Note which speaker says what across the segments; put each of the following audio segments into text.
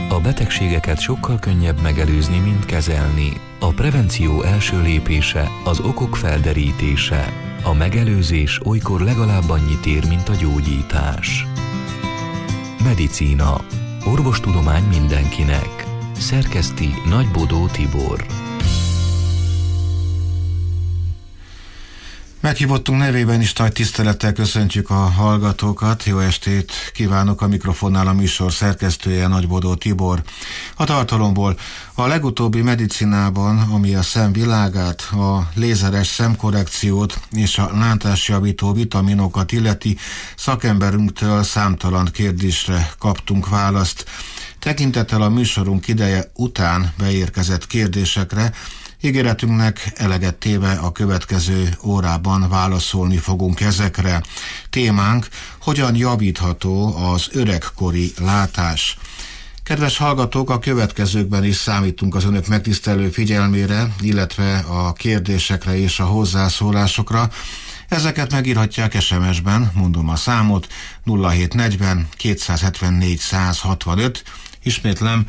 Speaker 1: A betegségeket sokkal könnyebb megelőzni, mint kezelni. A prevenció első lépése az okok felderítése. A megelőzés olykor legalább annyit ér, mint a gyógyítás. Medicína. Orvostudomány mindenkinek. Szerkeszti Nagybodó Tibor.
Speaker 2: Meghívottunk nevében is nagy tisztelettel köszöntjük a hallgatókat. Jó estét kívánok, a mikrofonnál a műsor szerkesztője Nagybodó Tibor. A tartalomból: a legutóbbi medicinában, ami a szemvilágát, a lézeres szemkorrekciót és a látásjavító vitaminokat illeti, szakemberünktől számtalan kérdésre kaptunk választ. Tekintettel a műsorunk ideje után beérkezett kérdésekre, ígéretünknek eleget téve a következő órában válaszolni fogunk ezekre. Témánk: hogyan javítható az öregkori látás? Kedves hallgatók, a következőkben is számítunk az önök megtisztelő figyelmére, illetve a kérdésekre és a hozzászólásokra. Ezeket megírhatják SMS-ben, mondom a számot: 0740 274 165, ismétlem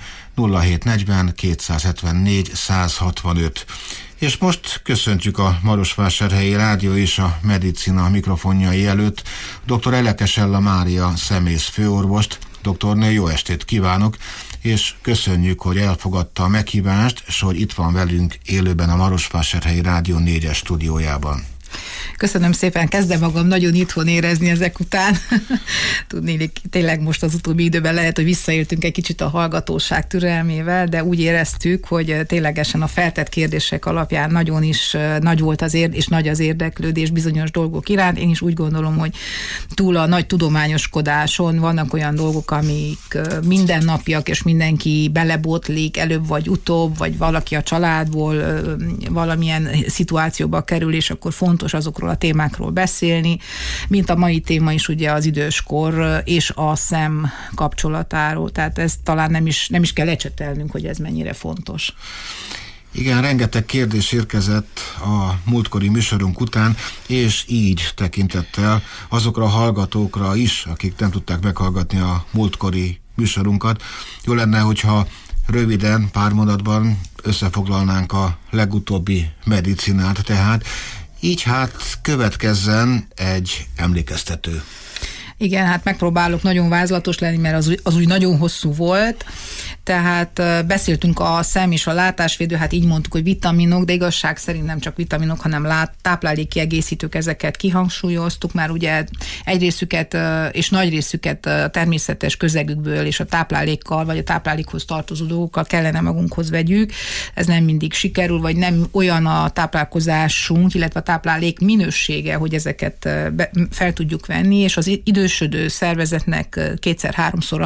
Speaker 2: 0740 274 165. És most köszöntjük a Marosvásárhelyi Rádió és a Medicina mikrofonjai előtt dr. Elekes Ella Mária szemész főorvost. Doktornő, jó estét kívánok, és köszönjük, hogy elfogadta a meghívást, és hogy itt van velünk élőben a Marosvásárhelyi Rádió 4-es stúdiójában.
Speaker 3: Köszönöm szépen, kezdem magam nagyon itthon érezni ezek után. Tudni, tényleg most az utóbbi időben lehet, hogy visszaéltünk egy kicsit a hallgatóság türelmével, de úgy éreztük, hogy ténylegesen a feltett kérdések alapján nagyon is nagy volt és nagy az érdeklődés bizonyos dolgok iránt. Én is úgy gondolom, hogy túl a nagy tudományoskodáson vannak olyan dolgok, amik mindennapiak, és mindenki belebotlik előbb vagy utóbb, vagy valaki a családból valamilyen szituációba kerül, és akkor fontos azokról a témákról beszélni, mint a mai téma is ugye az időskor és a szem kapcsolatáról. Tehát ezt talán nem is kell ecsetelnünk, hogy ez mennyire fontos.
Speaker 2: Igen, rengeteg kérdés érkezett a múltkori műsorunk után, és így tekintettel azokra a hallgatókra is, akik nem tudták meghallgatni a múltkori műsorunkat. Jó lenne, hogyha röviden, pár mondatban összefoglalnánk a legutóbbi medicinát, tehát így hát következzen egy emlékeztető.
Speaker 3: Igen, hát megpróbálok nagyon vázlatos lenni, mert az úgy nagyon hosszú volt. Tehát beszéltünk a szem és a látásvédő, hát így mondtuk, hogy vitaminok, de igazság szerint nem csak vitaminok, hanem táplálékkiegészítők, ezeket kihangsúlyoztuk, már ugye egy részüket és nagy részüket természetes közegükből és a táplálékkal, vagy a táplálékhoz tartozó dolgokkal kellene magunkhoz vegyük. Ez nem mindig sikerül, vagy nem olyan a táplálkozásunk, illetve a táplálék minősége, hogy ezeket fel tudjuk venni, és az idősödő szervezetnek 2-3-szor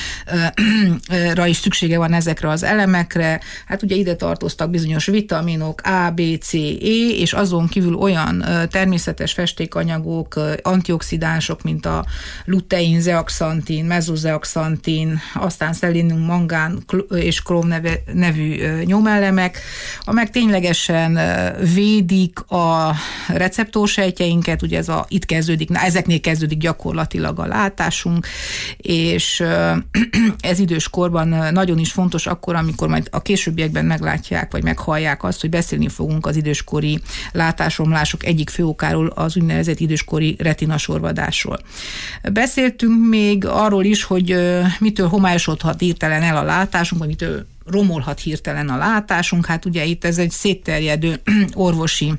Speaker 3: annyira is szüksége van ezekre az elemekre. Hát ugye ide tartoztak bizonyos vitaminok, A, B, C, E, és azon kívül olyan természetes festékanyagok, antioxidánsok, mint a lutein, zeaxantin, mezozeaxantin, aztán szelénium, mangán és króm nevű nyomelemek, amelyek ténylegesen védik a receptorsejtjeinket, ugye ezeknél kezdődik gyakorlatilag a látásunk, és ez időskorban nagyon is fontos akkor, amikor majd a későbbiekben meglátják, vagy meghallják azt, hogy beszélni fogunk az időskori látásromlások egyik fő okáról, az úgynevezett időskori retinasorvadásról. Beszéltünk még arról is, hogy mitől homályosodhat hirtelen el a látásunk, vagy mitől romolhat hirtelen a látásunk. Hát ugye itt ez egy szétterjedő orvosi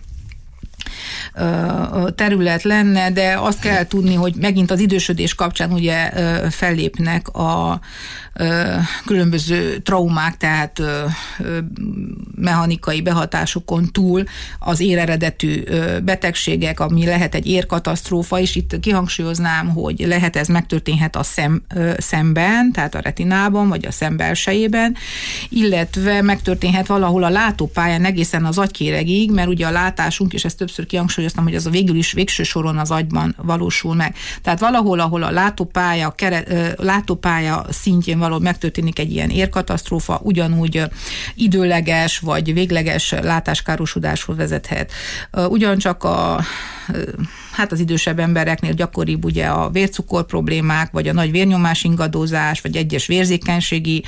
Speaker 3: terület lenne, de azt kell tudni, hogy megint az idősödés kapcsán ugye fellépnek a különböző traumák, tehát mechanikai behatásokon túl az éreredetű betegségek, ami lehet egy érkatasztrófa, és itt kihangsúlyoznám, hogy lehet ez megtörténhet a szemben, tehát a retinában, vagy a szem belsejében, illetve megtörténhet valahol a látópályán egészen az agykéregig, mert ugye a látásunk, és ezt többször kihangsúlyoztam, hogy az a végül is végső soron az agyban valósul meg. Tehát valahol, ahol a látópálya szintjén való megtörténik egy ilyen érkatasztrófa, ugyanúgy időleges vagy végleges látáskárosodáshoz vezethet. Ugyancsak a hát az idősebb embereknél gyakoribb ugye a vércukor problémák, vagy a nagy vérnyomás ingadozás, vagy egyes vérzékenységi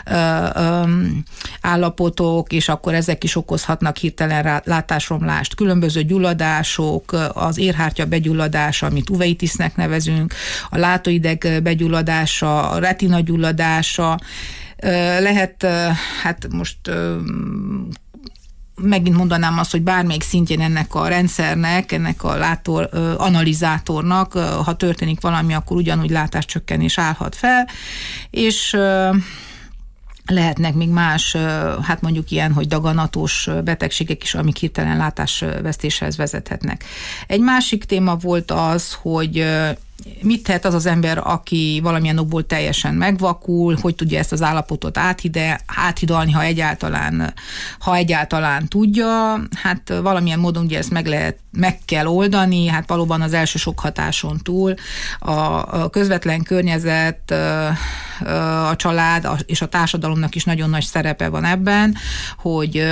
Speaker 3: állapotok, és akkor ezek is okozhatnak hirtelen látásromlást. Különböző gyulladások, az érhártya begyulladása, amit uveitisnek nevezünk, a látóideg begyulladása, a retina gyulladása, lehet, hát most megint mondanám azt, hogy bármelyik szintjén ennek a rendszernek, ennek a analizátornak, ha történik valami, akkor ugyanúgy látáscsökkenés állhat fel, és lehetnek még más, hát mondjuk ilyen, hogy daganatos betegségek is, amik hirtelen látásvesztéshez vezethetnek. Egy másik téma volt az, hogy mit tehet az az ember, aki valamilyen okból teljesen megvakul, hogy tudja ezt az állapotot áthidalni, ha egyáltalán tudja. Hát valamilyen módon ugye ezt meg kell oldani, hát valóban az első sok hatáson túl a közvetlen környezet, a család és a társadalomnak is nagyon nagy szerepe van ebben, hogy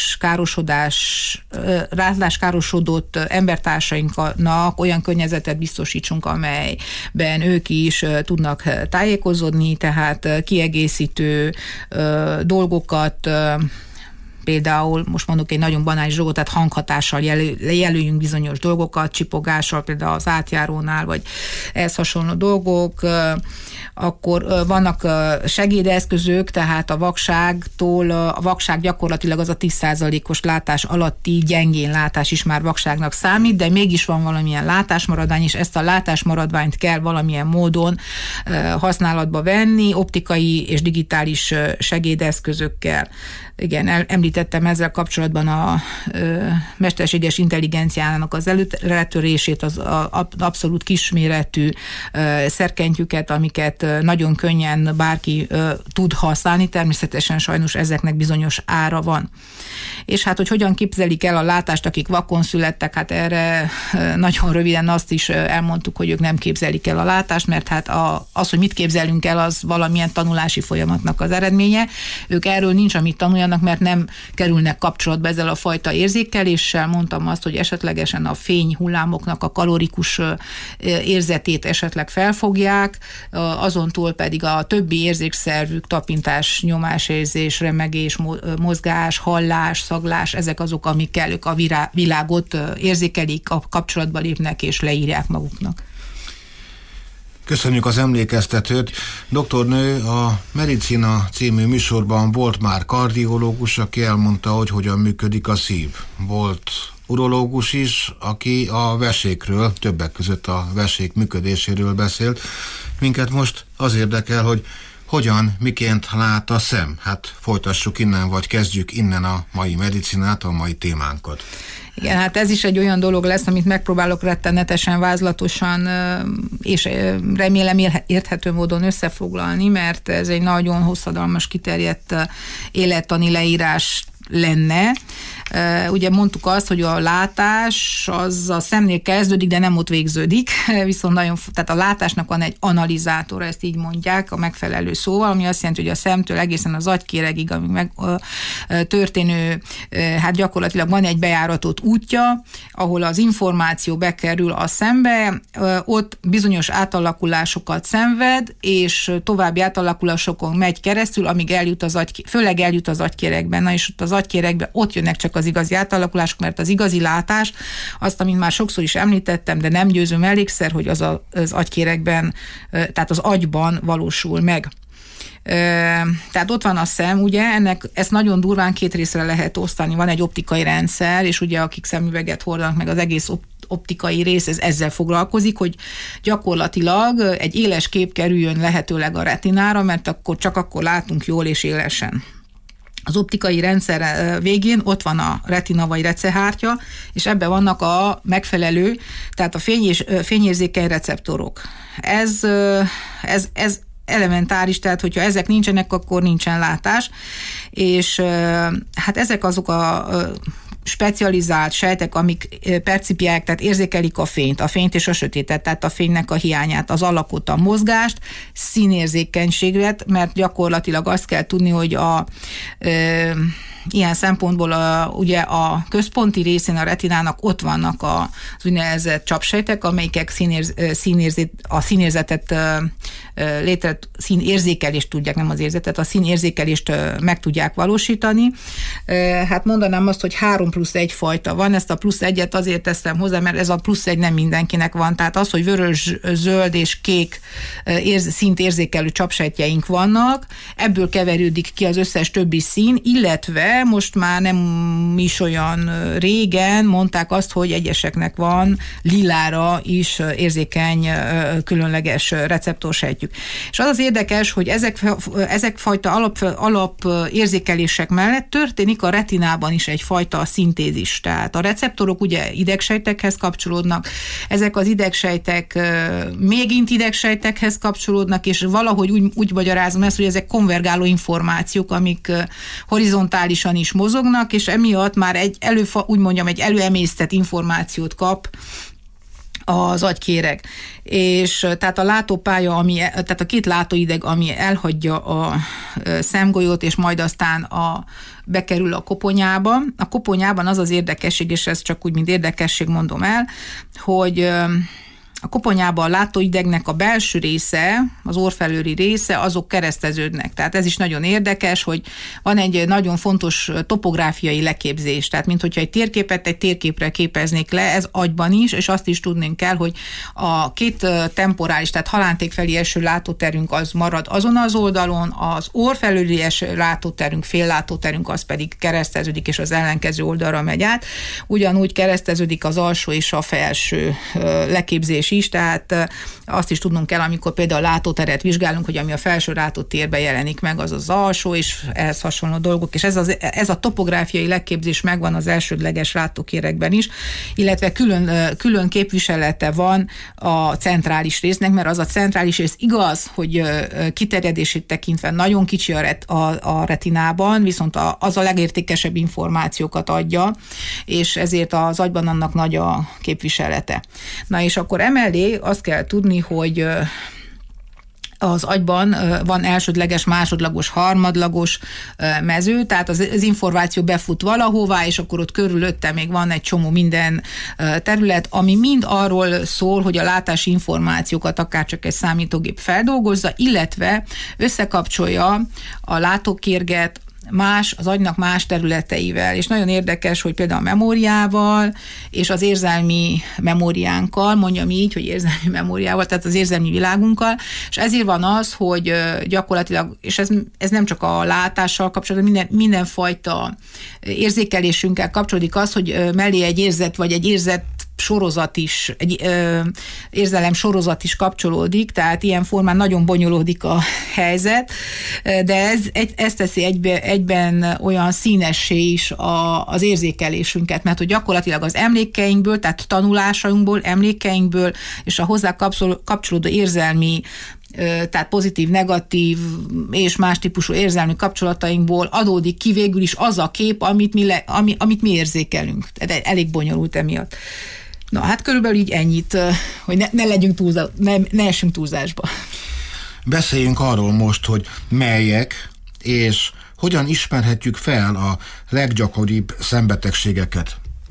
Speaker 3: látáskárosodott embertársainknak olyan környezetet biztosítsunk, amelyben ők is tudnak tájékozódni, tehát kiegészítő dolgokat, például most mondok egy nagyon banális dolgot, tehát hanghatással jelöljünk bizonyos dolgokat, csipogással, például az átjárónál, vagy ehhez hasonló dolgok. Akkor vannak segédeszközök, tehát a vakság gyakorlatilag az a 10%-os látás alatti gyengén látás is már vakságnak számít, de mégis van valamilyen látásmaradvány, és ezt a látásmaradványt kell valamilyen módon használatba venni, optikai és digitális segédeszközökkel. Igen, említettem ezzel kapcsolatban a mesterséges intelligenciának az előretörését, az abszolút kisméretű szerkentyűket, amiket nagyon könnyen bárki tud használni, természetesen sajnos ezeknek bizonyos ára van. És hát, hogy hogyan képzelik el a látást, akik vakon születtek, hát erre nagyon röviden azt is elmondtuk, hogy ők nem képzelik el a látást, mert hát az, hogy mit képzelünk el, az valamilyen tanulási folyamatnak az eredménye. Ők erről nincs, amit tanuljanak, mert nem kerülnek kapcsolatba ezzel a fajta érzékeléssel. Mondtam azt, hogy esetlegesen a fényhullámoknak a kalorikus érzetét esetleg felfogják, azon túl pedig a többi érzékszervük, tapintás, nyomásérzés, remegés, mozgás, hallás, szaglás, ezek azok, amikkel ők a világot érzékelik, a kapcsolatba lépnek és leírják maguknak.
Speaker 2: Köszönjük az emlékeztetőt. Doktornő, a Medicina című műsorban volt már kardiológus, aki elmondta, hogy hogyan működik a szív. Volt urológus is, aki a vesékről, többek között a vesék működéséről beszélt. Minket most az érdekel, hogy hogyan, miként lát a szem. Hát folytassuk innen, vagy kezdjük innen a mai medicinát, a mai témánkat.
Speaker 3: Igen, hát ez is egy olyan dolog lesz, amit megpróbálok rettenetesen, vázlatosan és remélem érthető módon összefoglalni, mert ez egy nagyon hosszadalmas, kiterjedt élettani leírás lenne. Ugye mondtuk azt, hogy a látás az a szemnél kezdődik, de nem ott végződik, viszont tehát a látásnak van egy analizátora, ezt így mondják a megfelelő szóval, ami azt jelenti, hogy a szemtől egészen az agykéregig, amíg történő, hát gyakorlatilag van egy bejáratott útja, ahol az információ bekerül a szembe, ott bizonyos átalakulásokat szenved, és további átalakulásokon megy keresztül, amíg főleg eljut az agykéregben, na és ott az agykéregben ott jönnek csak az igazi átalakulások, mert az igazi látás, azt, amit már sokszor is említettem, de nem győzöm elégszer, hogy az agykéregben, tehát az agyban valósul meg. Tehát ott van a szem, ugye, ezt nagyon durván két részre lehet osztani. Van egy optikai rendszer, és ugye akik szemüveget hordanak, meg az egész optikai rész ezzel foglalkozik, hogy gyakorlatilag egy éles kép kerüljön lehetőleg a retinára, mert csak akkor látunk jól és élesen. Az optikai rendszer végén ott van a retina vagy recehártya, és ebben vannak a megfelelő, tehát a fényérzékeny receptorok. Ez elementáris, tehát hogyha ezek nincsenek, akkor nincsen látás, és hát ezek azok a specializált sejtek, amik percipiálják, tehát érzékelik a fényt és a sötétet, tehát a fénynek a hiányát, az alakot, a mozgást, színérzékenységet, mert gyakorlatilag azt kell tudni, hogy ilyen szempontból ugye a központi részén a retinának ott vannak az úgynevezett csapsejtek, amelyek színérzékelést tudják, nem az érzetet, a színérzékelést meg tudják valósítani. Hát mondanám azt, hogy 3+1 fajta van, ezt a +1-et azért teszem hozzá, mert ez a +1 nem mindenkinek van, tehát az, hogy vörös, zöld és kék színt érzékelő csapsejtjeink vannak, ebből keverődik ki az összes többi szín, illetve most már nem is olyan régen mondták azt, hogy egyeseknek van lilára is érzékeny különleges receptorsejtjük. És az érdekes, hogy ezek fajta alap érzékelések mellett történik a retinában is egyfajta szintézis. Tehát a receptorok ugye idegsejtekhez kapcsolódnak, ezek az idegsejtek mégint idegsejtekhez kapcsolódnak, és valahogy úgy magyarázom ezt, hogy ezek konvergáló információk, amik horizontálisan is mozognak, és emiatt már egy előemésztett információt kap az agykéreg. És tehát a látópálya, tehát a két látóideg, ami elhagyja a szemgolyót, és majd aztán bekerül a koponyába. A koponyában az az érdekesség, és ez csak úgy, mint érdekesség mondom el, hogy a koponyában a látóidegnek a belső része, az orrfelőli része, azok kereszteződnek. Tehát ez is nagyon érdekes, hogy van egy nagyon fontos topográfiai leképzés. Tehát mint hogyha egy térképet egy térképre képeznék le, ez agyban is, és azt is tudnunk kell, hogy a két temporális, tehát halánték felé eső látóterünk az marad azon az oldalon, az orrfelőli eső látóterünk, féllátóterünk az pedig kereszteződik, és az ellenkező oldalra megy át. Ugyanúgy kereszteződik az alsó és a felső leképzés is, tehát azt is tudnunk kell, amikor például a látóteret vizsgálunk, hogy ami a felső látótérben jelenik meg, az az alsó, és ehhez hasonló dolgok, és ez a topográfiai leképzés megvan az elsődleges látókéregben is, illetve külön képviselete van a centrális résznek, mert az a centrális rész igaz, hogy kiterjedését tekintve nagyon kicsi a retinában, viszont az a legértékesebb információkat adja, és ezért az agyban annak nagy a képviselete. Na és akkor emellé azt kell tudni, hogy az agyban van elsődleges, másodlagos, harmadlagos mező, tehát az információ befut valahová, és akkor ott körülötte még van egy csomó minden terület, ami mind arról szól, hogy a látási információkat akárcsak egy számítógép feldolgozza, illetve összekapcsolja a látókérget az agynak más területeivel, és nagyon érdekes, hogy például a memóriával és az érzelmi memóriánkkal, mondjam így, hogy érzelmi memóriával, tehát az érzelmi világunkkal, és ezért van az, hogy gyakorlatilag, és ez nem csak a látással kapcsolatban, mindenfajta érzékelésünkkel kapcsolódik az, hogy mellé egy érzet vagy egy érzet sorozat is, egy érzelem sorozat is kapcsolódik, tehát ilyen formán nagyon bonyolódik a helyzet, de ez teszi egyben olyan színessé is az érzékelésünket, mert hogy gyakorlatilag az emlékeinkből, tehát tanulásainkból, emlékeinkből és a hozzá kapcsolódó érzelmi, tehát pozitív, negatív és más típusú érzelmi kapcsolatainkból adódik ki végül is az a kép, amit mi érzékelünk. Tehát elég bonyolult emiatt. Na, hát körülbelül így ennyit, hogy ne essünk túlzásba.
Speaker 2: Beszéljünk arról most, hogy melyek és hogyan ismerhetjük fel a leggyakoribb szembetegségeket.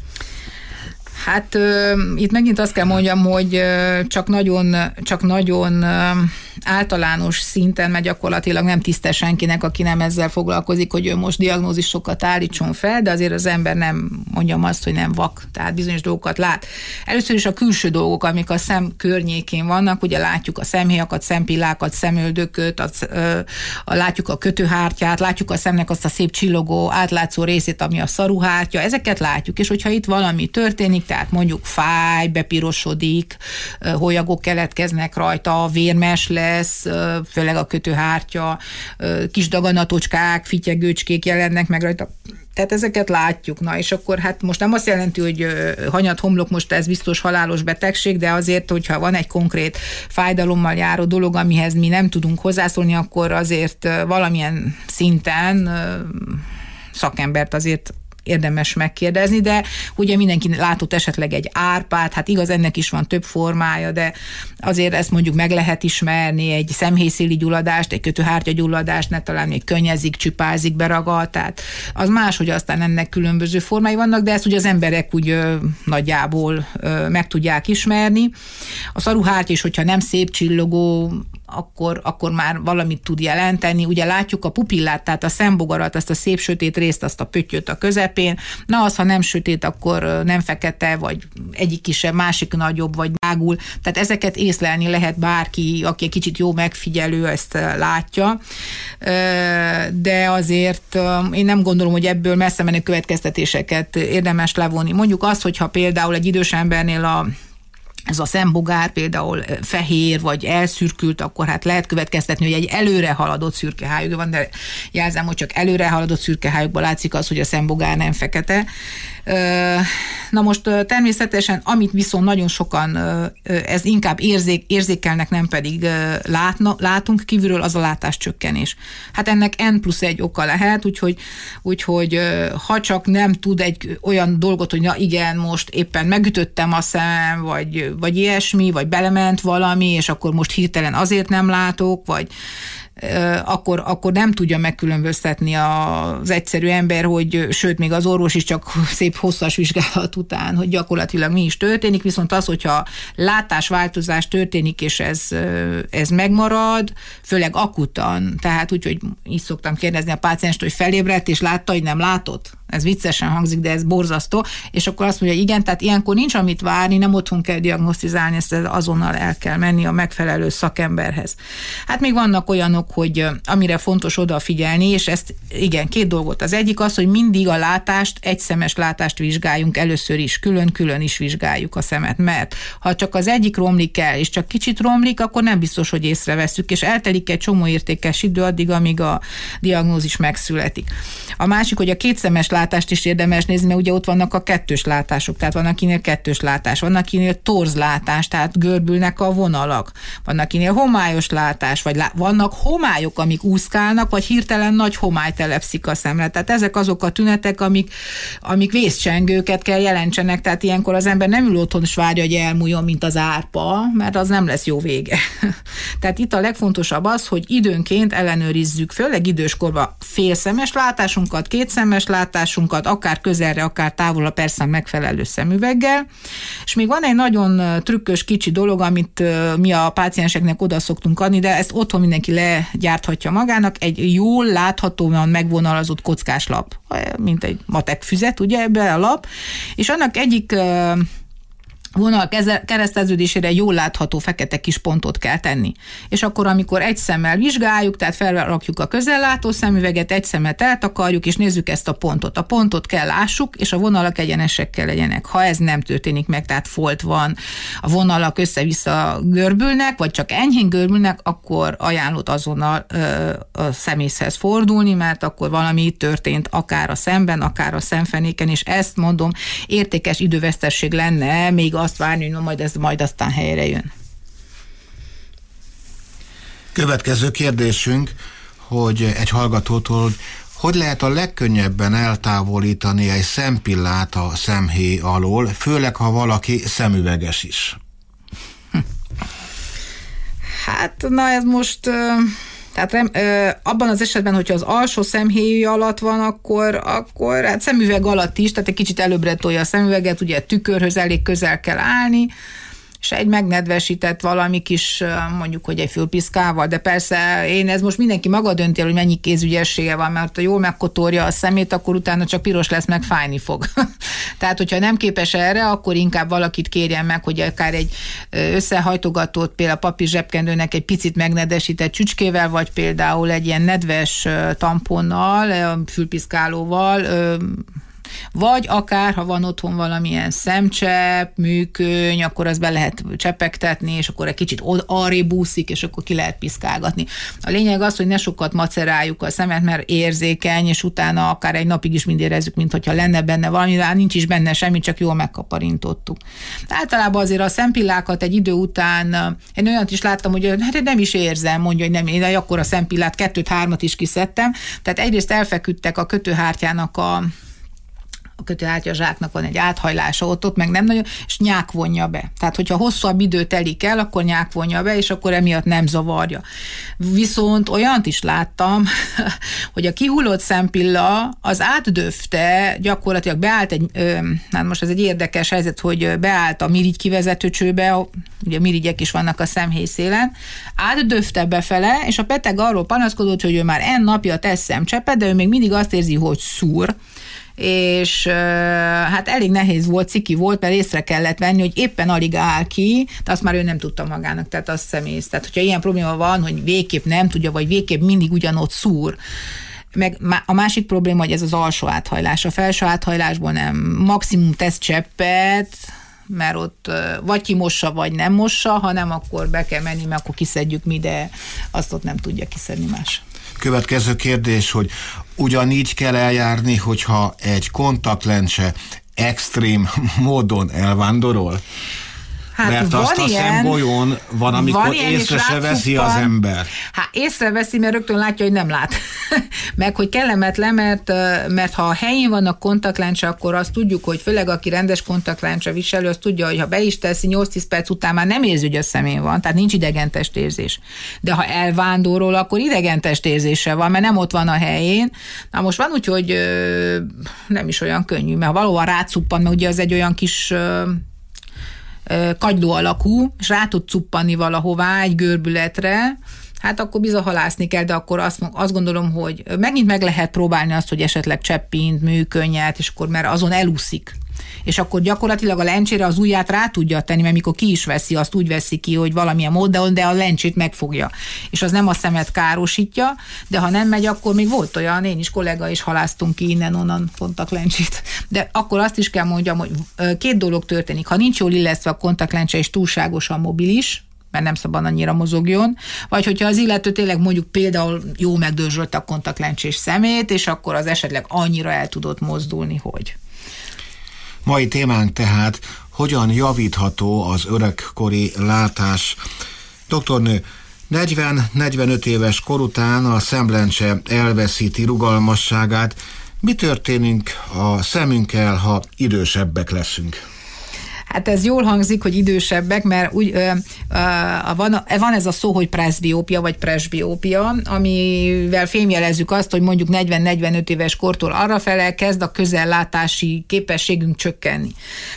Speaker 3: Hát itt megint azt kell mondjam, hogy csak nagyon általános szinten, mert gyakorlatilag nem tisztes senkinek, aki nem ezzel foglalkozik, hogy ő most diagnózisokat állítson fel, de azért az ember nem mondjam azt, hogy nem vak, tehát bizonyos dolgokat lát. Először is a külső dolgok, amik a szem környékén vannak, ugye látjuk a szemhéjakat, szempillákat, szemöldököt, látjuk a kötőhártyát, látjuk a szemnek azt a szép csillogó, átlátszó részét, ami a szaruhártya, ezeket látjuk, és hogyha itt valami történik, tehát mondjuk fáj, bepirosodik, hólyagok keletkeznek rajta, vérmes lesz, főleg a kötőhártya, kis daganatocskák, fityegőcskék jelennek meg rajta. Tehát ezeket látjuk. Na, és akkor hát most nem azt jelenti, hogy hanyat, homlok, most ez biztos halálos betegség, de azért, hogyha van egy konkrét fájdalommal járó dolog, amihez mi nem tudunk hozzászólni, akkor azért valamilyen szinten szakembert azért érdemes megkérdezni, de ugye mindenki látott esetleg egy árpát, hát igaz, ennek is van több formája, de azért ezt mondjuk meg lehet ismerni, egy szemhéjszéli gyulladást, egy kötőhártyagyulladást, ne talán még könnyezik, csipázik, beragad, tehát az más, hogy aztán ennek különböző formái vannak, de ezt ugye az emberek úgy nagyjából meg tudják ismerni. A szaruhártya is, hogyha nem szép csillogó, akkor már valamit tud jelenteni. Ugye látjuk a pupillát, tehát a szembogarat, azt a szép sötét részt, azt a pöttyöt a közepén. Na az, ha nem sötét, akkor nem fekete, vagy egyik kisebb, másik nagyobb, vagy vágul. Tehát ezeket észlelni lehet bárki, aki egy kicsit jó megfigyelő, ezt látja. De azért én nem gondolom, hogy ebből messze menő következtetéseket érdemes levonni. Mondjuk azt, hogyha például egy idős embernél ez a szembogár például fehér, vagy elszürkült, akkor hát lehet következtetni, hogy egy előre haladott szürkehályuk van, de jelzem, hogy csak előre haladott szürkehályukban látszik az, hogy a szembogár nem fekete. Na most természetesen, amit viszont nagyon sokan ez inkább érzékelnek, nem pedig látunk kívülről, az a látáscsökkenés. Hát ennek N+1 oka lehet, úgyhogy ha csak nem tud egy olyan dolgot, hogy na igen, most éppen megütöttem a szemem, vagy ilyesmi, vagy belement valami, és akkor most hirtelen azért nem látok, vagy akkor nem tudja megkülönböztetni az egyszerű ember, hogy sőt, még az orvos is csak szép hosszas vizsgálat után, hogy gyakorlatilag mi is történik, viszont az, hogyha látásváltozás történik, és ez megmarad, főleg akutan, tehát úgyhogy így szoktam kérdezni a pácienst, hogy felébredt, és látta, hogy nem látott. Ez viccesen hangzik, de ez borzasztó, és akkor azt mondja, hogy igen, tehát ilyenkor nincs amit várni, nem otthon kell diagnosztizálni, ezt azonnal el kell menni a megfelelő szakemberhez. Hát még vannak olyanok, hogy amire fontos odafigyelni, és ezt igen, két dolgot. Az egyik az, hogy mindig a látást, egyszemes látást vizsgáljunk először is, külön-külön is vizsgáljuk a szemet, mert ha csak az egyik romlik el, és csak kicsit romlik, akkor nem biztos, hogy észrevesszük, és eltelik egy csomó értékes idő addig, amíg a diagnózis megszületik. A másik, hogy a kétszemes látást is érdemes nézni, mert ugye ott vannak a kettős látások, tehát van akinél kettős látás, van akinél torzlátás, tehát görbülnek a vonalak, van akinél homályos látás, vagy vannak homályok, amik úszkálnak, vagy hirtelen nagy homály telepszik a szemre. Tehát ezek azok a tünetek, amik vészcsengőket kell jelentsenek, tehát ilyenkor az ember nem ül otthon és várja, hogy elmúljon, mint az árpa, mert az nem lesz jó vége. Tehát itt a legfontosabb az, hogy időnként ellenőrizzük, főleg időskorban félszemes látásunkat, kétszemes látásunkat, akár közelre, akár távolra, persze megfelelő szemüveggel. És még van egy nagyon trükkös kicsi dolog, amit mi a pácienseknek oda szoktunk adni, de ezt otthon mindenki legyárthatja magának, egy jól láthatóan megvonalazott kockás lap, mint egy matek füzet, ugye, ebbe a lap, és annak egyik vonal kereszteződésére jól látható fekete kis pontot kell tenni. És akkor, amikor egy szemmel vizsgáljuk, tehát felrakjuk a közellátó szemüveget, egy szemet eltakarjuk, és nézzük ezt a pontot. A pontot kell lássuk, és a vonalak egyenesek kell legyenek. Ha ez nem történik meg, tehát folt van, a vonalak össze-vissza görbülnek, vagy csak enyhén görbülnek, akkor ajánlott azonnal a szemészhez fordulni, mert akkor valami történt akár a szemben, akár a szemfenéken, és ezt mondom, értékes idővesztesség lenne még azt várni, hogy majd aztán helyre jön.
Speaker 2: Következő kérdésünk, hogy egy hallgatótól, hogy lehet a legkönnyebben eltávolítani egy szempillát a szemhéj alól, főleg ha valaki szemüveges is?
Speaker 3: Hát, na ez most... Tehát abban az esetben, hogyha az alsó szemhéj alatt van, akkor hát szemüveg alatt is, tehát egy kicsit előbbre tolja a szemüveget, ugye tükörhöz elég közel kell állni, és egy megnedvesített valami kis, mondjuk, hogy egy fülpiszkával, de persze ez most mindenki maga dönti el, hogy mennyi kézügyessége van, mert ha jól megkotorja a szemét, akkor utána csak piros lesz, meg fájni fog. Tehát, hogyha nem képes erre, akkor inkább valakit kérjen meg, hogy akár egy összehajtogatót, például papír zsebkendőnek egy picit megnedvesített csücskével, vagy például egy ilyen nedves tamponnal, fülpiszkálóval, vagy akár, ha van otthon valamilyen szemcsepp, műköny, akkor azt be lehet csepegtetni, és akkor egy kicsit arrébb úszik, és akkor ki lehet piszkálgatni. A lényeg az, hogy ne sokat maceráljuk a szemet, mert érzékeny, és utána akár egy napig is mind érezzük, mintha lenne benne valami, de nincs is benne semmi, csak jól megkaparintottuk. Általában azért a szempillákat egy idő után, én olyat is láttam, hogy hát nem is érzem, mondja, hogy nem, én akkor a szempillát 2-3 is kiszedtem, tehát egyrészt elfeküdtek a kötőhártyának a kötőhártyazsáknak van egy áthajlása, ott meg nem nagyon, és nyák vonja be. Tehát, hogyha hosszabb idő telik el, akkor nyák vonja be, és akkor emiatt nem zavarja. Viszont olyant is láttam, hogy a kihullott szempilla az átdöfte, gyakorlatilag beállt hát most ez egy érdekes helyzet, hogy beállt a mirigy kivezetőcsőbe, ugye mirigyek is vannak a szemhéjszélen, átdöfte befele, és a beteg arról panaszkodott, hogy ő már N napja tesz szemcsepet, de ő még mindig azt érzi, hogy szúr, és hát elég nehéz volt, ciki volt, mert észre kellett venni, hogy éppen alig áll ki, de azt már ő nem tudta magának, tehát az szemész. Tehát, hogyha ilyen probléma van, hogy végképp nem tudja, vagy végképp mindig ugyanott szúr, meg a másik probléma, hogy ez az alsó áthajlás. A felső áthajlásból nem maximum tesz cseppet, mert ott vagy kimossa, vagy nem mossa, hanem akkor be kell menni, mert akkor kiszedjük mi, de azt ott nem tudja kiszedni más.
Speaker 2: Következő kérdés, hogy ugyanígy kell eljárni, hogyha egy kontaktlencse extrém módon elvándorol? Hát mert azt a szemgolyón van, amikor észre se veszi az ember.
Speaker 3: Hát észreveszi, mert rögtön látja, hogy nem lát. Meg hogy kellemetlen, mert ha a helyén vannak kontaktlencse, akkor azt tudjuk, hogy főleg aki rendes kontaktlencse viselő, azt tudja, hogy ha be is teszi, 8-10 perc után már nem érzi, hogy a szemén van, tehát nincs idegentestérzés. De ha elvándorol, akkor idegentestérzése van, mert nem ott van a helyén. Na most van úgy, hogy nem is olyan könnyű, mert valóban rácuppan, mert ugye az egy olyan kis kagyló alakú, és rá tud cuppanni valahová egy görbületre, hát akkor bizony halászni kell, de akkor azt gondolom, hogy megint meg lehet próbálni azt, hogy esetleg cseppint, műkönnyet, és akkor mert azon elúszik. És akkor gyakorlatilag a lencsére az ujját rá tudja tenni, mert mikor ki is veszi, azt úgy veszi ki, hogy valamilyen módon, de a lencsét megfogja. És az nem a szemet károsítja, de ha nem megy, akkor még volt olyan, én is kollega is haláztunk ki innen-onnan kontaktlencsét. De akkor azt is kell mondjam, hogy két dolog történik. Ha nincs jól illesztve a kontaktlencse és túlságosan mobilis, mert nem szabad annyira mozogjon, vagy hogyha az illető tényleg mondjuk például jó megdörzsölte a kontaktlencsés szemét, és akkor az esetleg annyira el tudott mozdulni, hogy...
Speaker 2: Mai témánk tehát, hogyan javítható az öregkori látás. Doktornő, 40-45 éves kor után a szemlencse elveszíti rugalmasságát. Mi történik a szemünkkel, ha idősebbek leszünk?
Speaker 3: Hát ez jól hangzik, hogy idősebbek, mert úgy, van ez a szó, hogy preszbiópia, vagy presbiópia, amivel fémjelezzük azt, hogy mondjuk 40-45 éves kortól arrafele kezd a közellátási képességünk csökkenni.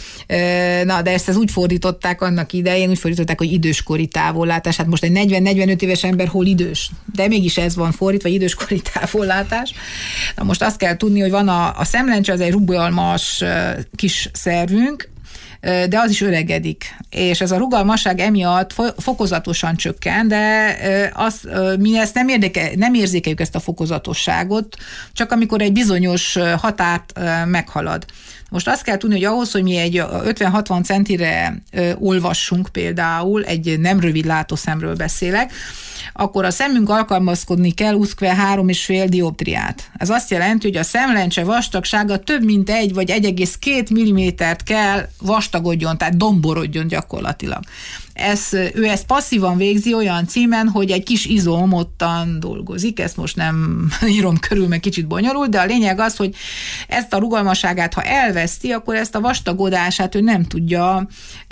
Speaker 3: Na, de ezt úgy fordították annak idején, úgy fordították, hogy időskori távollátás. Hát most egy 40-45 éves ember hol idős? De mégis ez van fordítva, időskori távollátás. Na most azt kell tudni, hogy van a szemlencse, az egy rugalmas kis szervünk, de az is öregedik. És ez a rugalmasság emiatt fokozatosan csökken, de mi ezt nem érzékeljük ezt a fokozatosságot, csak amikor egy bizonyos határt meghalad. Most azt kell tudni, hogy ahhoz, hogy mi egy 50-60 centire olvassunk például, egy nem rövid látószemről beszélek, akkor a szemünk alkalmazkodni kell USQUE 3,5 dioptriát. Ez azt jelenti, hogy a szemlencse vastagsága több mint 1 vagy 1,2 mm-t kell vastagodjon, tehát domborodjon gyakorlatilag. Ő ezt passzívan végzi olyan címen, hogy egy kis izom ottan dolgozik, ezt most nem írom körül, mert kicsit bonyolult, de a lényeg az, hogy ezt a rugalmasságát, ha elveszti, akkor ezt a vastagodását ő nem tudja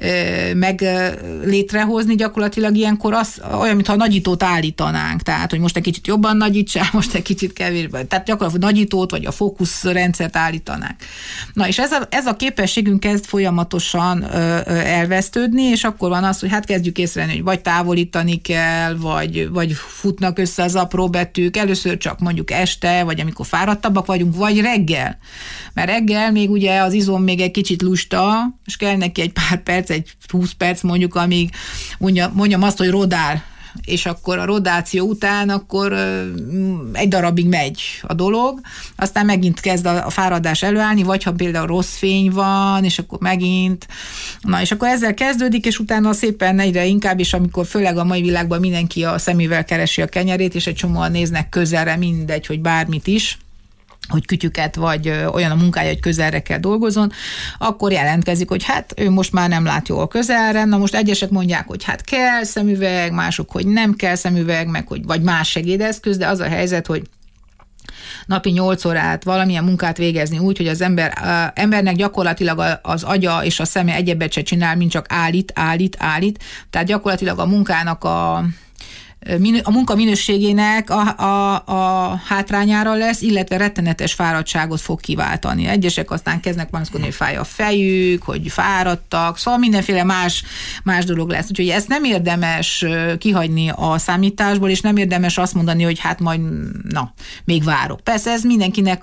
Speaker 3: meg létrehozni, gyakorlatilag ilyenkor olyan, mintha a nagyítót állítanánk, tehát, hogy most egy kicsit jobban nagyítsál, most egy kicsit kevésbé, tehát gyakorlatilag a nagyítót vagy a fókuszrendszert állítanánk. Na, és ez a képességünk kezd folyamatosan elvesztődni, és akkor van az, hogy hát kezdjük észrevenni, hogy vagy távolítani kell, vagy futnak össze az apró betűk, először csak mondjuk este, vagy amikor fáradtabbak vagyunk, vagy reggel. Mert reggel még ugye az izom még egy kicsit lusta, és kell neki egy pár perc, egy 20 perc mondjuk, amíg mondjam azt, hogy rodál. És akkor a rodáció után akkor egy darabig megy a dolog, aztán megint kezd a fáradás előállni, vagy ha például rossz fény van, és akkor megint, na és akkor ezzel kezdődik, és utána szépen egyre inkább, és amikor főleg a mai világban mindenki a szemével keresi a kenyerét, és egy csomóan néznek közelre, mindegy, hogy bármit is, hogy kütyüket, vagy olyan a munkája, hogy közelre kell dolgozzon, akkor jelentkezik, hogy hát ő most már nem lát jól közelre, na most egyesek mondják, hogy hát kell szemüveg, mások, hogy nem kell szemüveg, meg hogy vagy más segédeszköz, de az a helyzet, hogy napi 8 órát valamilyen munkát végezni úgy, hogy az embernek gyakorlatilag az agya és a szeme egyebet se csinál, mint csak állít. Tehát gyakorlatilag a munkának a munka minőségének a hátrányára lesz, illetve rettenetes fáradtságot fog kiváltani. Egyesek aztán kezdnek panaszkodni, hogy fáj a fejük, hogy fáradtak, szóval mindenféle más dolog lesz. Úgyhogy ezt nem érdemes kihagyni a számításból, és nem érdemes azt mondani, hogy hát majd, még várok. Persze ez mindenkinek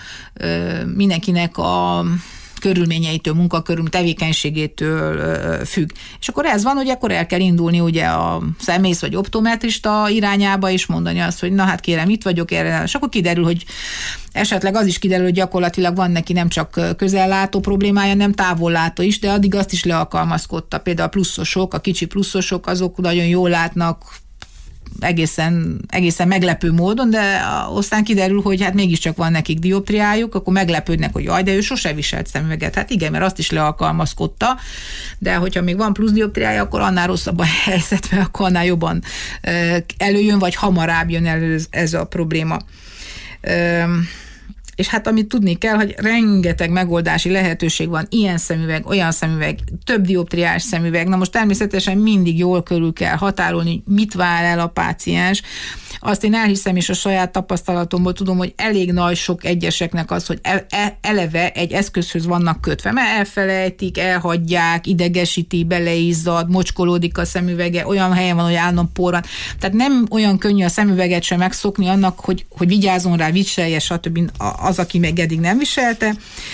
Speaker 3: a körülményeitől, tevékenységétől függ. És akkor ez van, hogy akkor el kell indulni ugye a szemész vagy optometrista irányába, és mondani azt, hogy na hát kérem, itt vagyok erre, és akkor kiderül, hogy esetleg az is kiderül, hogy gyakorlatilag van neki nem csak közellátó problémája, nem távollátó is, de addig azt is lealkalmazkodta. Például a pluszosok, a kicsi pluszosok, azok nagyon jól látnak, egészen meglepő módon, de aztán kiderül, hogy hát mégiscsak van nekik dioptriájuk, akkor meglepődnek, hogy jaj, de ő sose viselt szemüveget. Hát igen, mert azt is lealkalmazkodta, de hogyha még van plusz dioptriája, akkor annál rosszabb a helyzet, mert akkor annál jobban előjön, vagy hamarabb jön elő ez a probléma. És hát amit tudni kell, hogy rengeteg megoldási lehetőség van, ilyen szemüveg, olyan szemüveg, több dioptriás szemüveg. Na most természetesen mindig jól körül kell határolni, mit vár el a páciens. Azt én elhiszem, és a saját tapasztalatomból tudom, hogy elég nagy sok egyeseknek az, hogy eleve egy eszközhöz vannak kötve, mert elfelejtik, elhagyják, idegesíti, beleizzad, mocskolódik a szemüvege, olyan helyen van, hogy állandóan porran. Tehát nem olyan könnyű a szemüveget sem megszokni annak, hogy vigyázzon rá, viselje, stb. Az, aki meg eddig nem viselte.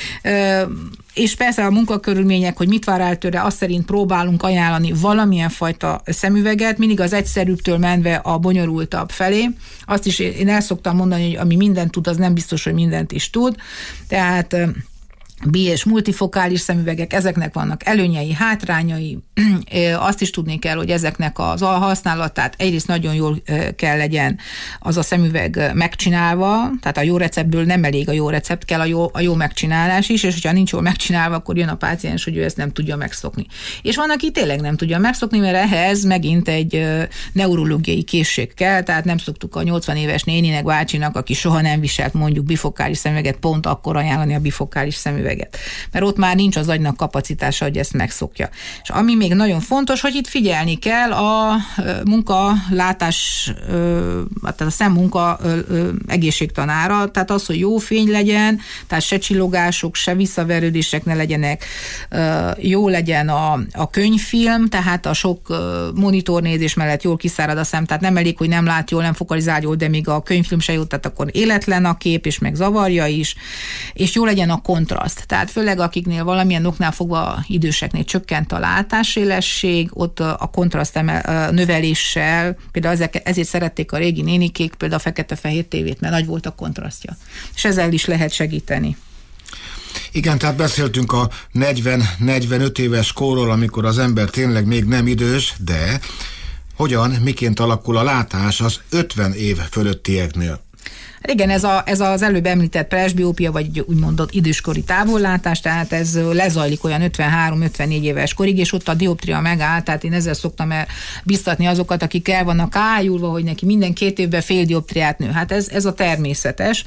Speaker 3: És persze a munkakörülmények, hogy mit vár el tőle, azt szerint próbálunk ajánlani valamilyen fajta szemüveget, mindig az egyszerűbbtől menve a bonyolultabb felé. Azt is én el szoktam mondani, hogy ami mindent tud, az nem biztos, hogy mindent is tud. Tehát és multifokális szemüvegek, ezeknek vannak előnyei, hátrányai. Azt is tudni kell, hogy ezeknek az használatát egyrészt nagyon jól kell legyen az a szemüveg megcsinálva, tehát a jó receptből nem elég a jó recept, kell a jó megcsinálás is, és hogyha nincs jól megcsinálva, akkor jön a páciens, hogy ő ezt nem tudja megszokni. És van, aki tényleg nem tudja megszokni, mert ehhez megint egy neurológiai készség kell, tehát nem szoktuk a 80 éves néninek, bácsinak, aki soha nem viselt mondjuk bifokális szemüveget, pont akkor ajánlani a bifokális szemüveget. Mert ott már nincs az agynak kapacitása, hogy ezt megszokja. És ami még nagyon fontos, hogy itt figyelni kell a munkalátás, tehát a szemmunka egészségtanára, tehát az, hogy jó fény legyen, tehát se csillogások, se visszaverődések ne legyenek, jó legyen a könyvfilm, tehát a sok monitornézés mellett jól kiszárad a szem, tehát nem elég, hogy nem lát jól, nem fokalizál jól, de még a könyvfilm se jó, tehát akkor életlen a kép, és meg zavarja is, és jó legyen a kontraszt. Tehát főleg akiknél valamilyen oknál fogva időseknél csökkent a látásélesség, ott a kontraszt növeléssel, például ezért szerették a régi nénikék például a fekete-fehér tévét, mert nagy volt a kontrasztja. És ezzel is lehet segíteni.
Speaker 2: Igen, tehát beszéltünk a 40-45 éves korról, amikor az ember tényleg még nem idős, de miként alakul a látás az 50 év fölöttieknél?
Speaker 3: Igen, ez az előbb említett presbiópia, vagy úgymond időskori távollátás, tehát ez lezajlik olyan 53-54 éves korig, és ott a dioptria megáll, tehát én ezzel szoktam biztatni azokat, akik el vannak ájulva, hogy neki minden 2 évben fél dioptriát nő. Hát ez a természetes.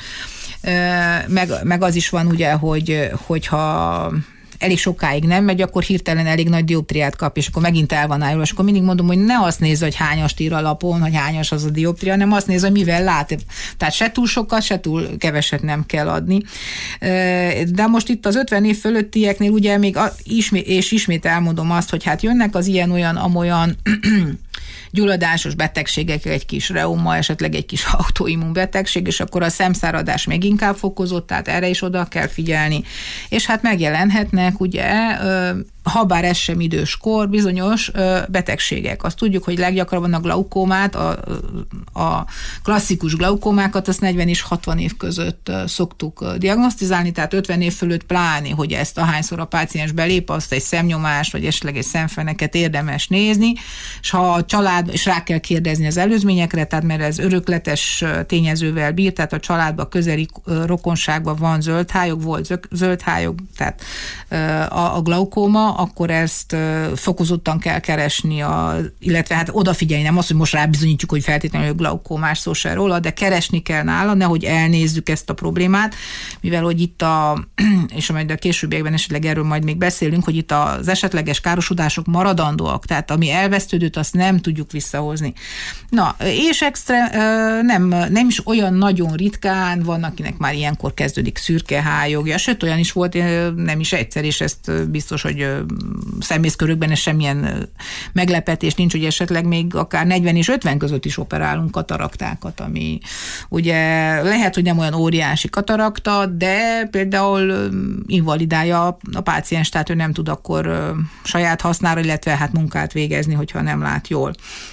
Speaker 3: Meg az is van ugye, hogyha elég sokáig nem megy, akkor hirtelen elég nagy dioptriát kap, és akkor megint el van állva, és akkor mindig mondom, hogy ne azt nézz, hogy hányast ír a lapon, hogy hányas az a dioptria, hanem azt nézz, hogy mivel lát. Tehát se túl sokat, se túl keveset nem kell adni. De most itt az 50 év fölöttieknél ugye még ismét elmondom azt, hogy hát jönnek az ilyen-olyan, amolyan gyulladásos betegségek, egy kis reuma, esetleg egy kis autoimmun betegség, és akkor a szemszáradás még inkább fokozott, tehát erre is oda kell figyelni. És hát megjelenhetnek ugye, habár ez sem időskor, bizonyos betegségek. Azt tudjuk, hogy leggyakrabban a glaukómát, a klasszikus glaukómákat, azt 40 és 60 év között szoktuk diagnosztizálni, tehát 50 év fölött pláne, hogy ezt ahányszor a páciens belép, azt egy szemnyomást, vagy esetleg egy szemfeneket érdemes nézni, és ha a család család, és rá kell kérdezni az előzményekre, tehát mert ez örökletes tényezővel bír, tehát a családban közeli rokonságban van zöldhályog, volt zöldhályog, tehát a glaukóma, akkor ezt fokozottan kell keresni, illetve hát odafigyelni, nem az, hogy most rábizonyítjuk, hogy feltétlenül glaukómás szó se róla, de keresni kell nála, nehogy elnézzük ezt a problémát, mivel hogy itt és majd a későbbiekben esetleg erről majd még beszélünk, hogy itt az esetleges károsodások maradandóak, tehát ami elvesztődött, azt nem tudjuk visszahozni. Na, és nem is olyan nagyon ritkán van, akinek már ilyenkor kezdődik szürkehályogja, sőt olyan is volt, nem is egyszer, és ezt biztos, hogy szemészkörökben ez semmilyen meglepetés nincs, hogy esetleg még akár 40 és 50 között is operálunk kataraktákat, ami ugye lehet, hogy nem olyan óriási katarakta, de például invalidálja a páciens, tehát ő nem tud akkor saját hasznára, illetve hát munkát végezni, hogyha nem lát jól.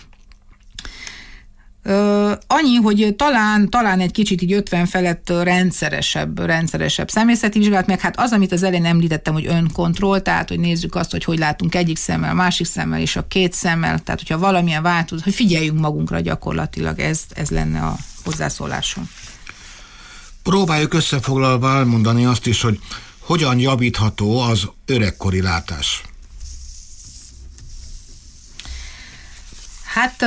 Speaker 3: Annyi, hogy talán egy kicsit így 50 felett rendszeresebb személyzeti vizsgálat, meg hát az, amit az elején említettem, hogy önkontroll, tehát hogy nézzük azt, hogy látunk egyik szemmel, másik szemmel és a két szemmel, tehát hogyha valamilyen változat, hogy figyeljünk magunkra gyakorlatilag, ez lenne a hozzászólásom.
Speaker 2: Próbáljuk összefoglalva elmondani azt is, hogy hogyan javítható az öregkori látás.
Speaker 3: Hát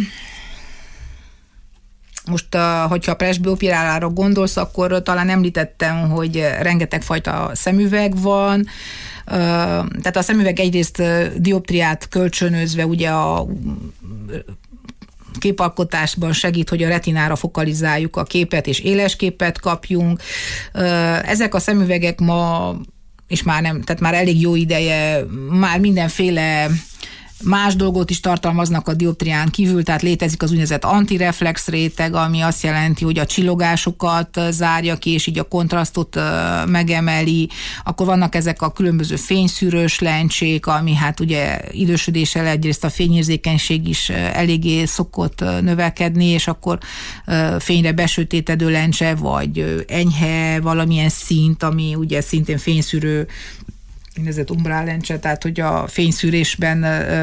Speaker 3: most, hogyha a presbiopiálára gondolsz, akkor talán említettem, hogy rengeteg fajta szemüveg van, tehát a szemüveg egyrészt dioptriát kölcsönözve ugye a képalkotásban segít, hogy a retinára fokalizáljuk a képet, és éles képet kapjunk. Ezek a szemüvegek ma, és tehát már elég jó ideje, már mindenféle más dolgot is tartalmaznak a dioptrián kívül, tehát létezik az úgynevezett antireflex réteg, ami azt jelenti, hogy a csillogásokat zárja ki, és így a kontrasztot megemeli. Akkor vannak ezek a különböző fényszűrős lencsék, ami hát ugye idősödéssel egyrészt a fényérzékenység is eléggé szokott növekedni, és akkor fényre besötétedő lencse, vagy enyhe valamilyen szint, ami ugye szintén fényszűrő, úgynevezett umbrállencse, tehát hogy a fényszűrésben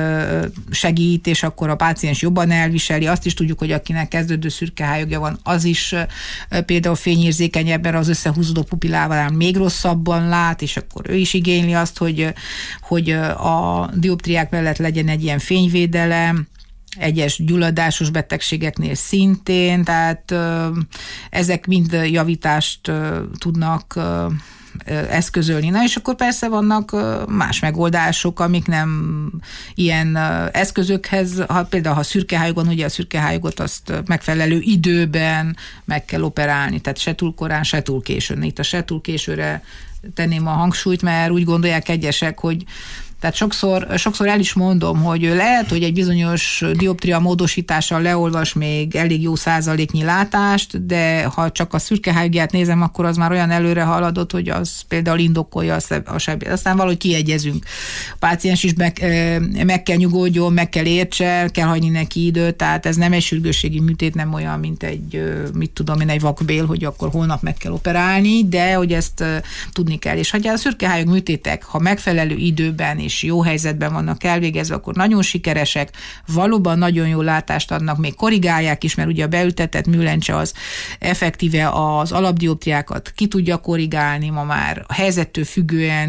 Speaker 3: segít, és akkor a páciens jobban elviseli. Azt is tudjuk, hogy akinek kezdődő szürkehályogja van, az is például fényérzékenyebben, az összehúzódó pupillával még rosszabban lát, és akkor ő is igényli azt, hogy a dioptriák mellett legyen egy ilyen fényvédelem, egyes gyulladásos betegségeknél szintén, tehát ezek mind javítást tudnak eszközölni. Na és akkor persze vannak más megoldások, amik nem ilyen eszközökhez, például ha szürkehályog van, ugye a szürkehálygot azt megfelelő időben meg kell operálni, tehát se túl korán, se túl későn. Itt a se túl későre tenném a hangsúlyt, mert úgy gondolják egyesek, hogy tehát sokszor el is mondom, hogy lehet, hogy egy bizonyos dioptria módosítással leolvas még elég jó százaléknyi látást, de ha csak a szürkehályogját nézem, akkor az már olyan előre haladott, hogy az például indokolja a sebét. Aztán valahogy kiegyezünk. A páciens is meg kell nyugodjon, meg kell értse, kell hagyni neki időt, tehát ez nem egy sürgősségi műtét, nem olyan, mint egy, egy vakbél, hogy akkor holnap meg kell operálni, de hogy ezt tudni kell. És ha a szürkehályog műtétek, ha megfelelő időben és jó helyzetben vannak elvégezve, akkor nagyon sikeresek, valóban nagyon jó látást adnak, még korrigálják is, mert ugye a beültetett műlencse az effektíve az alapdioptriákat ki tudja korrigálni ma már, a helyzettől függően,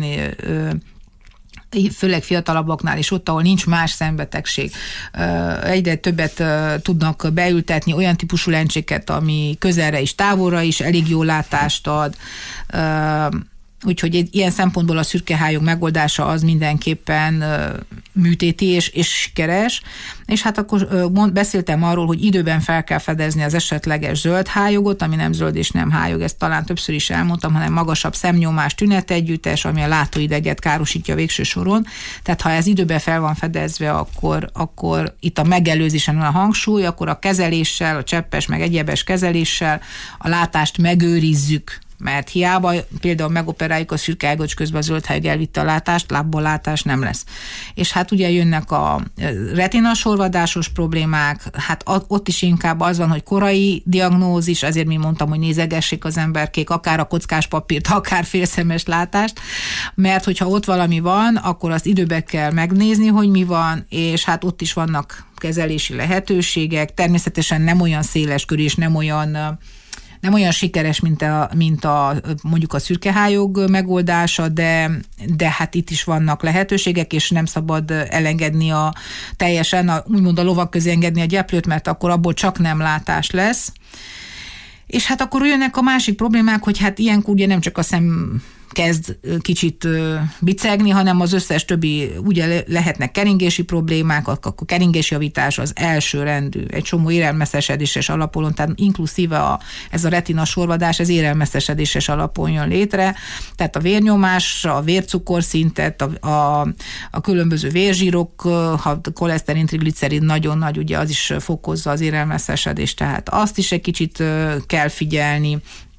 Speaker 3: főleg fiatalabbaknál, és ott, ahol nincs más szembetegség, egyre többet tudnak beültetni olyan típusú lencséket, ami közelre is, távolra is elég jó látást ad. Úgyhogy ilyen szempontból a szürkehályog megoldása az mindenképpen műtéti és sikeres. És hát akkor beszéltem arról, hogy időben fel kell fedezni az esetleges zöld hályogot, ami nem zöld és nem hályog, ezt talán többször is elmondtam, hanem magasabb szemnyomás tünetegyüttes, ami a látóideget károsítja végső soron. Tehát ha ez időben fel van fedezve, akkor itt a megelőzésen van a hangsúly, akkor a kezeléssel, a cseppes meg egyebes kezeléssel a látást megőrizzük. Mert hiába például megoperáljuk a szürkeágocs közben a zöldhályog elvitte a látást, lábból látás nem lesz. És hát ugye jönnek a retinasorvadásos problémák, hát ott is inkább az van, hogy korai diagnózis, azért mi mondtam, hogy nézegessék az emberkék, akár a kockás papírt, akár félszemes látást, mert hogyha ott valami van, akkor azt időbe kell megnézni, hogy mi van, és hát ott is vannak kezelési lehetőségek, természetesen nem olyan széles körű, és nem olyan sikeres, mint a mondjuk a szürkehályog megoldása, de hát itt is vannak lehetőségek, és nem szabad elengedni úgymond a lovak közé engedni a gyeplőt, mert akkor abból csak nem látás lesz. És hát akkor jönnek a másik problémák, hogy hát ilyenkor ugye nem csak a szem kezd kicsit bicegni, hanem az összes többi, ugye lehetnek keringési problémák, akkor keringésjavítás az első rendű, egy csomó érelmeszesedéses alapon, tehát inkluszíve ez a retina sorvadás, ez érelmeszesedéses alapon jön létre, tehát a vérnyomás, a vércukorszintet, a különböző vérzsírok, ha koleszterin, triglicerid nagyon nagy, ugye az is fokozza az érelmeszesedést, tehát azt is egy kicsit kell figyelni.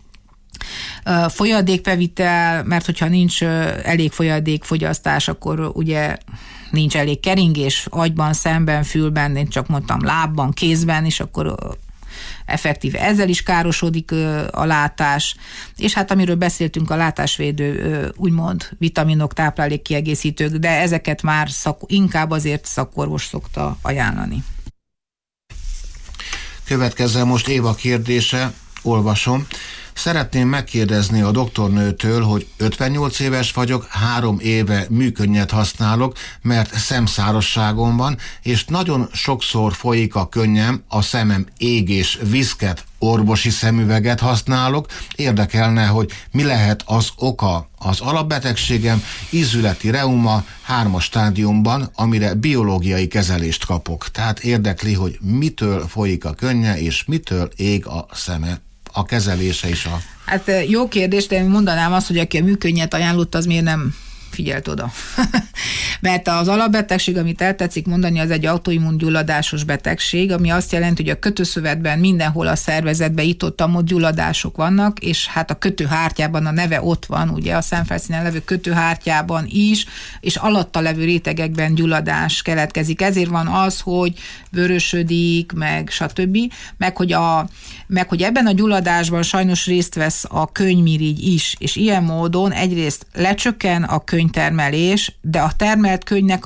Speaker 3: Folyadékbevitel, mert hogyha nincs elég folyadékfogyasztás, akkor ugye nincs elég keringés agyban, szemben, fülben, én csak mondtam lábban, kézben, és akkor effektíve ezzel is károsodik a látás. És hát amiről beszéltünk, a látásvédő úgymond vitaminok, táplálékkiegészítők, de ezeket már inkább azért szakorvos szokta ajánlani.
Speaker 2: Következzen most Éva kérdése, olvasom. Szeretném megkérdezni a doktornőtől, hogy 58 éves vagyok, 3 éve műkönnyet használok, mert szemszárazságom van, és nagyon sokszor folyik a könnyem, a szemem ég és viszket, orvosi szemüveget használok. Érdekelne, hogy mi lehet az oka. Az alapbetegségem ízületi reuma 3. stádiumban, amire biológiai kezelést kapok. Tehát érdekli, hogy mitől folyik a könnye, és mitől ég a szeme. A kezelése is a...
Speaker 3: Hát jó kérdés, de én mondanám azt, hogy aki a műkönnyet ajánlott, az miért nem figyelt oda. Mert az alapbetegség, amit eltetszik mondani, az egy autoimmungyulladásos betegség, ami azt jelenti, hogy a kötőszövetben mindenhol a szervezetben itt-ott gyulladások vannak, és hát a kötőhártyában a neve ott van, ugye a szemfelszínen levő kötőhártyában is, és alatta levő rétegekben gyulladás keletkezik. Ezért van az, hogy vörösödik, meg stb. Meg hogy ebben a gyulladásban sajnos részt vesz a könnymirigy is, és ilyen módon egyrészt lecsökken a könyvtermelés, de a termelt könyvnek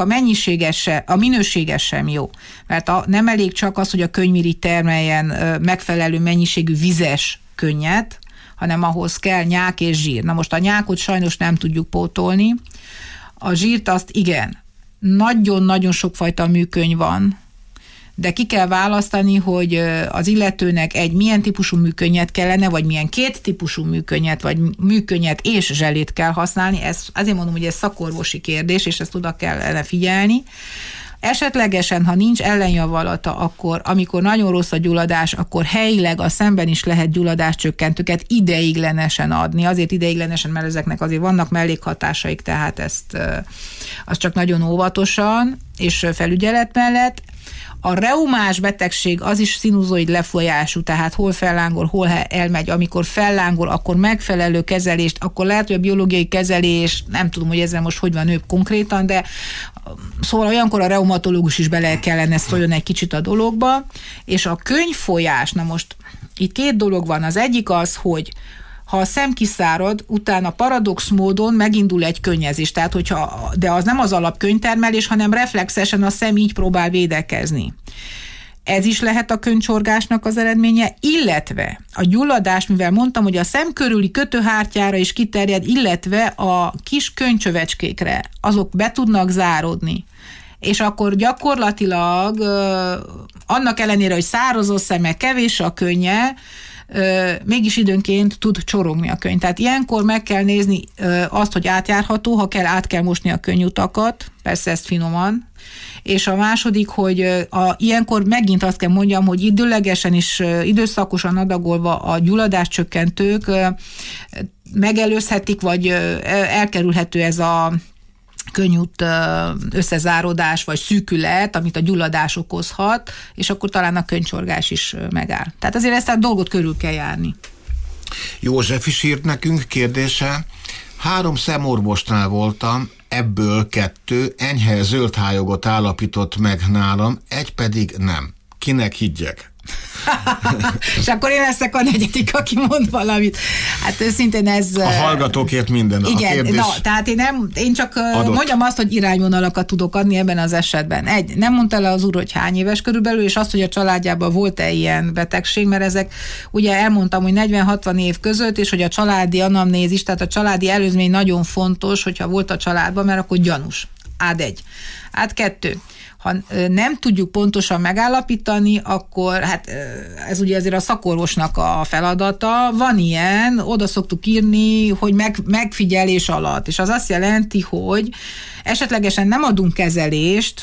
Speaker 3: a minősége sem jó. Mert nem elég csak az, hogy a könyvmirigy termeljen megfelelő mennyiségű vizes könnyet, hanem ahhoz kell nyák és zsír. Na most a nyákot sajnos nem tudjuk pótolni, a zsírt azt igen. Nagyon-nagyon sokfajta műkönyv van, de ki kell választani, hogy az illetőnek milyen típusú műkönnyet kellene, vagy milyen 2 típusú műkönnyet, vagy műkönnyet és zselét kell használni. Azért mondom, hogy ez szakorvosi kérdés, és ezt oda kellene figyelni. Esetlegesen, ha nincs ellenjavalata, akkor, amikor nagyon rossz a gyulladás, akkor helyileg a szemben is lehet gyulladáscsökkentőket ideiglenesen adni. Azért ideiglenesen, mert ezeknek azért vannak mellékhatásaik, tehát ezt az csak nagyon óvatosan és felügyelet mellett. A reumás betegség az is szinuzoid lefolyású, tehát hol fellángol, hol elmegy. Amikor fellángol, akkor megfelelő kezelést, akkor lehet, hogy a biológiai kezelés, nem tudom, hogy ezzel most hogy van ő konkrétan, de szóval olyankor a reumatológus is bele kellene szóljon egy kicsit a dologba, és a könyvfolyás, na most itt 2 dolog van. Az egyik az, hogy ha a szem kiszárad, utána paradox módon megindul egy könnyezés. Tehát, de az nem az alapkönyvtermelés, hanem reflexesen a szem így próbál védekezni. Ez is lehet a könyvcsorgásnak az eredménye, illetve a gyulladás, mivel mondtam, hogy a szem körüli kötőhártyára is kiterjed, illetve a kis könyvcsövecskékre, azok be tudnak záródni. És akkor gyakorlatilag annak ellenére, hogy száraz a szeme, kevés a könnye, mégis időnként tud csorogni a könyv. Tehát ilyenkor meg kell nézni azt, hogy átjárható, ha kell, át kell mosni a könnyutakat, persze ezt finoman, és a második, hogy ilyenkor megint azt kell mondjam, hogy időlegesen és időszakosan adagolva a gyulladáscsökkentők megelőzhetik, vagy elkerülhető ez a könnyút összezárodás vagy szűkület, amit a gyulladás okozhat, és akkor talán a könyvcsorgás is megáll. Tehát azért ezt a dolgot körül kell járni.
Speaker 2: József is írt nekünk, kérdése: 3 szemorvosnál voltam, ebből 2 enyhe zöldhályogot állapított meg nálam, egy pedig nem. Kinek higgyek?
Speaker 3: És akkor én leszek a 4., aki mond valamit. Hát őszintén ez...
Speaker 2: A hallgatókért minden.
Speaker 3: Igen,
Speaker 2: a kérdés
Speaker 3: tehát én csak
Speaker 2: adott.
Speaker 3: mondjam azt, hogy irányvonalakat tudok adni ebben az esetben. Nem mondta le az úr, hogy hány éves körülbelül, és azt, hogy a családjában volt-e ilyen betegség, mert ezek, ugye elmondtam, hogy 40-60 év között, és hogy a családi anamnézis, tehát a családi előzmény nagyon fontos, hogyha volt a családban, mert akkor gyanús. Ád 1. Ád 2. Ha nem tudjuk pontosan megállapítani, akkor hát ez ugye azért a szakorvosnak a feladata. Van ilyen, oda szoktuk írni, hogy megfigyelés alatt. És az azt jelenti, hogy esetlegesen nem adunk kezelést,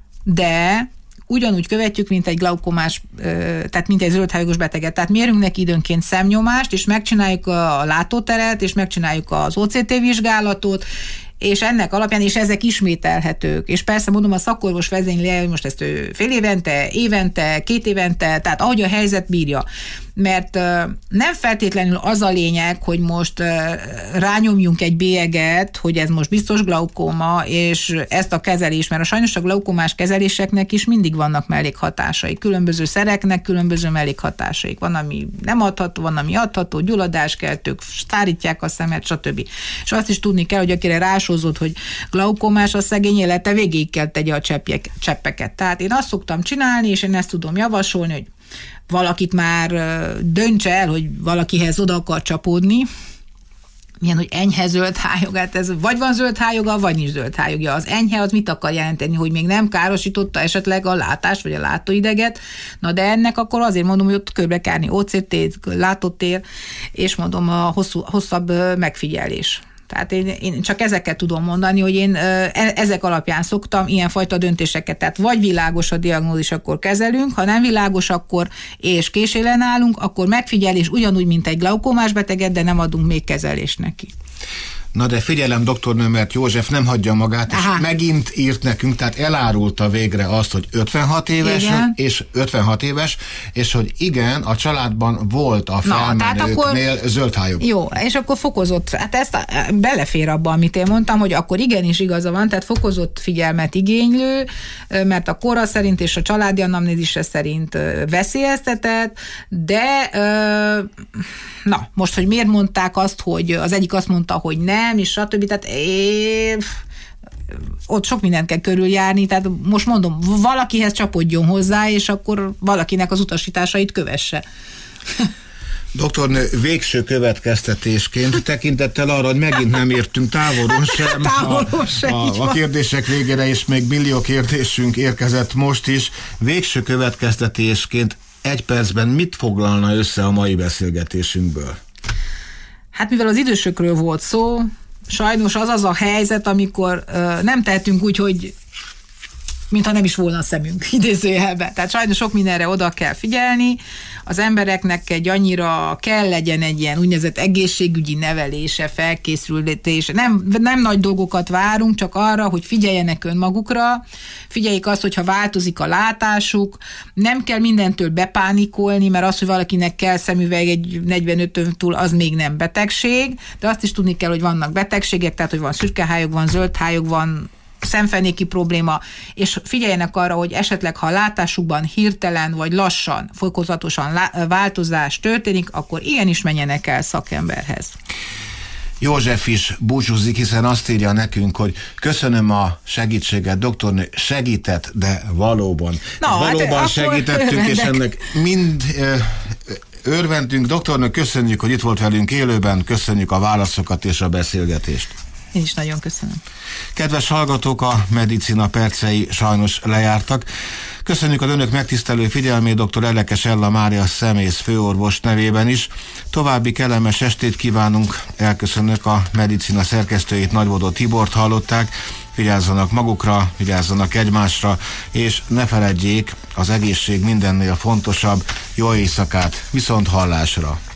Speaker 3: de ugyanúgy követjük, mint egy glaukomás, tehát mint egy zöldhályogos beteget. Tehát mérünk neki időnként szemnyomást, és megcsináljuk a látóteret, és megcsináljuk az OCT vizsgálatot, és ennek alapján, és ezek ismételhetők. És persze mondom, a szakorvos vezényli el, hogy most ezt ő fél évente, évente, 2 évente, tehát ahogy a helyzet bírja. Mert nem feltétlenül az a lényeg, hogy most rányomjunk egy bélyeget, hogy ez most biztos glaukóma, és ezt a kezelés, mert sajnos a glaukomás kezeléseknek is mindig vannak mellékhatásai. Különböző szereknek különböző mellékhatásaik. Van, ami nem adható, van, ami adható, gyulladáskeltők, szárítják a szemet, stb. És azt is tudni kell, hogy akire rásózott, hogy glaukomás, a szegény élete végéig kell tegye a cseppeket. Tehát én azt szoktam csinálni, és én ezt tudom javasolni, hogy valakit már döntse el, hogy valakihez oda akar csapódni, milyen, hogy enyhe zöldhályog, hát ez vagy van zöldhályoga, vagy nincs zöldhályogja. Az enyhe az mit akar jelenteni, hogy még nem károsította esetleg a látást, vagy a látóideget, na de ennek akkor azért mondom, hogy ott körbe kell OCT, látótér, és mondom a hosszabb megfigyelés. Tehát én csak ezeket tudom mondani, hogy én ezek alapján szoktam ilyenfajta döntéseket. Tehát vagy világos a diagnózis, akkor kezelünk, ha nem világos, akkor és késélen állunk, akkor megfigyelés ugyanúgy, mint egy glaukomás beteget, de nem adunk még kezelést neki.
Speaker 2: Na de figyelem, doktornő, mert József nem hagyja magát, és megint írt nekünk, tehát elárulta végre azt, hogy 56 éves, és 56 éves, és hogy igen, a családban volt a felmenőknél zöldhályog.
Speaker 3: Jó, és akkor fokozott, hát ezt belefér abba, amit én mondtam, hogy akkor igenis igaza van, tehát fokozott figyelmet igénylő, mert a kora szerint és a családi anamnézise szerint veszélyeztetett, de na, most, hogy miért mondták azt, hogy az egyik azt mondta, hogy nem, és stb. Tehát ott sok mindent kell körüljárni, tehát most mondom, valakihez csapodjon hozzá, és akkor valakinek az utasításait kövesse.
Speaker 2: Doktornő, végső következtetésként tekintettel arra, hogy megint nem értünk távolról sem, a kérdések végére, és még millió kérdésünk érkezett most is, végső következtetésként 1 percben mit foglalna össze a mai beszélgetésünkből? Hát mivel az idősökről volt szó, sajnos az a helyzet, amikor nem tehetünk úgy, hogy mintha nem is volna a szemünk, idézőjelben. Tehát sajnos sok mindenre oda kell figyelni, az embereknek annyira kell legyen egy ilyen úgynevezett egészségügyi nevelése, felkészültése. Nem nagy dolgokat várunk, csak arra, hogy figyeljenek önmagukra, figyeljék azt, hogyha változik a látásuk, nem kell mindentől bepánikolni, mert az, hogy valakinek kell szemüveg egy 45 év túl, az még nem betegség, de azt is tudni kell, hogy vannak betegségek, tehát hogy van szürkehályog, van zöldhályog, van szemfenéki probléma, és figyeljenek arra, hogy esetleg, ha a látásukban hirtelen vagy lassan, fokozatosan változás történik, akkor igenis menjenek el szakemberhez. József is búcsúzik, hiszen azt írja nekünk, hogy köszönöm a segítséget, doktornő, segített, de valóban. Valóban segítettünk, és ennek mind örvendünk. Doktornő, köszönjük, hogy itt volt velünk élőben, köszönjük a válaszokat és a beszélgetést.
Speaker 3: Én is nagyon köszönöm.
Speaker 2: Kedves hallgatók, a Medicina percei sajnos lejártak. Köszönjük az önök megtisztelő figyelmét dr. Elekes Ella Mária szemész főorvos nevében is. További kellemes estét kívánunk. Elköszönök, a Medicina szerkesztőjét, Nagybodó Tibort hallották. Vigyázzanak magukra, vigyázzanak egymásra, és ne feledjék, az egészség mindennél fontosabb. Jó éjszakát, viszont hallásra!